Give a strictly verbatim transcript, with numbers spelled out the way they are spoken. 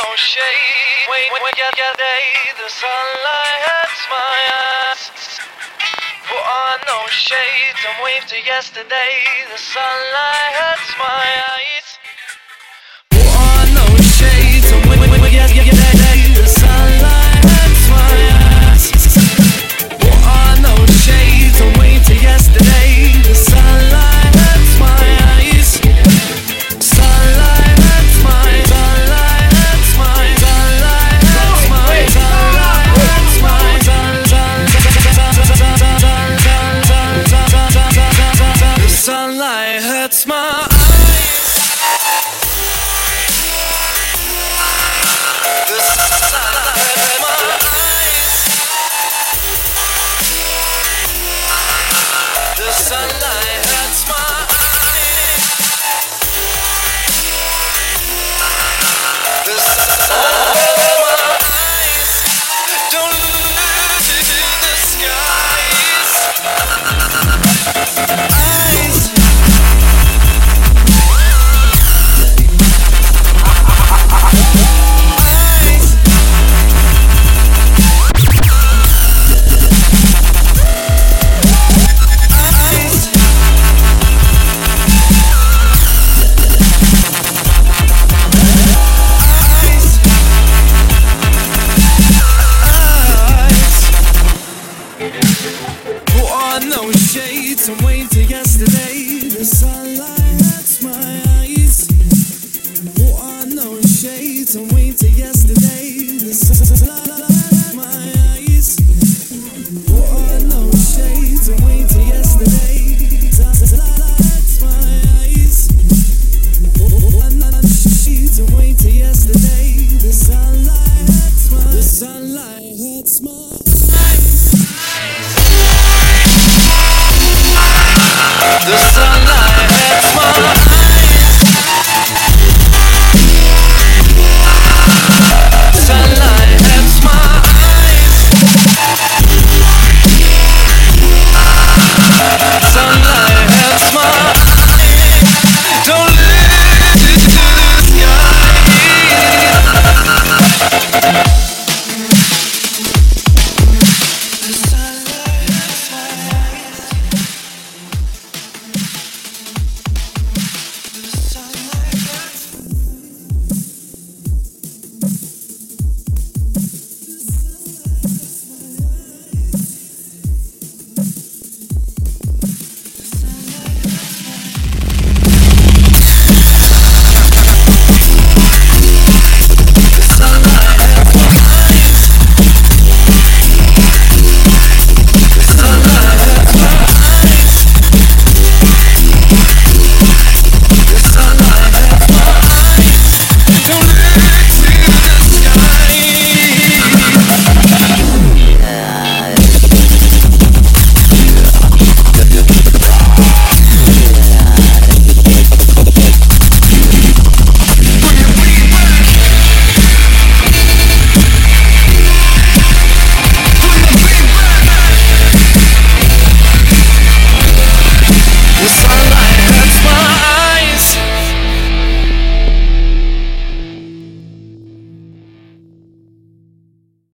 shade. Wait, wait, get, get, day. The sunlight hurts my eyes. Put on no shades and wave to yesterday. The sunlight hurts my eyes. Put on no shades and wave, wave, wave, get, get, day. The sunlight hurts my eyes. Put on no shades and wave to yesterday. The sunlight hurts my eyes. Sunlight hurts my, sunlight hurts my, sunlight hurts my, sunlight hurts my, sun, sun, the sunlight hurts my eyes. The sunlight hurts my eyes. The sunlight hurts my eyes. The sunlight hurts my eyes. Don't look to the skies. Eyes. Put on those shades and wait till yesterday. The sun